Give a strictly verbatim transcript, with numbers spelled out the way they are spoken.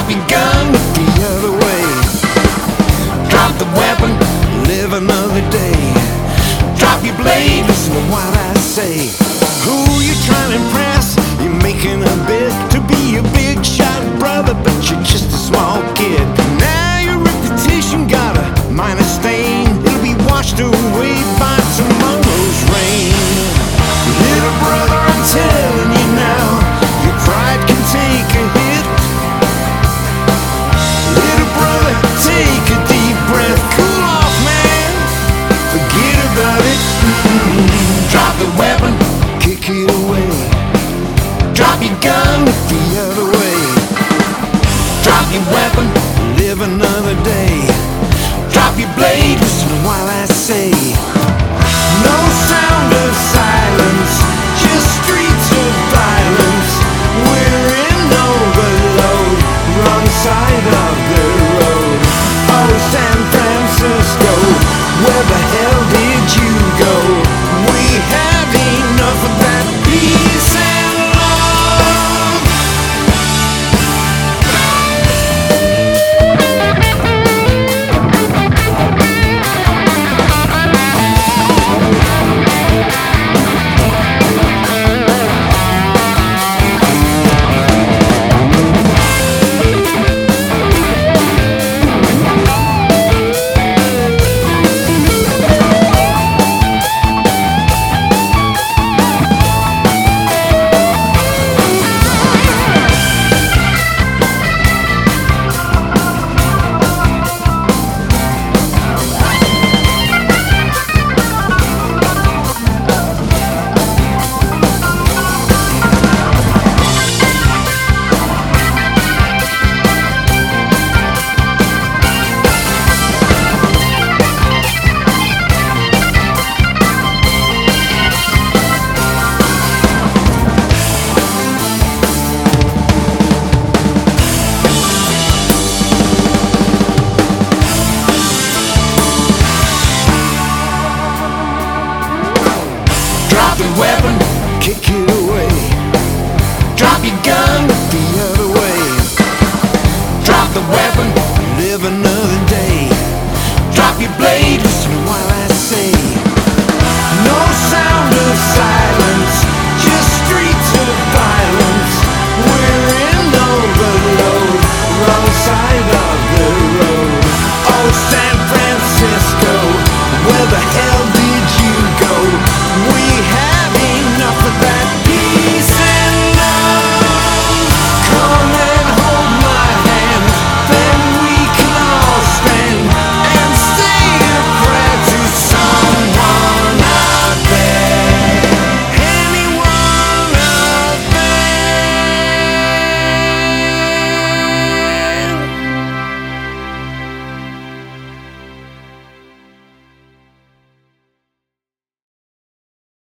Drop your gun, look the other way. Drop the weapon, live another day. Drop your blade, listen to what I say. Who you trying to impress? You're making a bid to be a big shot brother, but you're just a small kid. Now your reputation got a minor stain. It'll be washed away by tomorrow's rain. Little brother, I'm telling you now, your pride can take a hit. Little brother, take a deep breath. Cool off, man, forget about it. Mm-hmm. Drop the weapon, kick it away. Drop your gun, look the other way. Drop your weapon, live another day. Drop your blade, listen while I say. No sound of silence, just streets of violence. We're in overload, wrong side of the road. Oh, San Francisco, where the hell did you go? We had enough of that peace and love. Drop the weapon, kick it away. Drop your gun, look the other way. Drop the weapon, live another day. Drop your blade.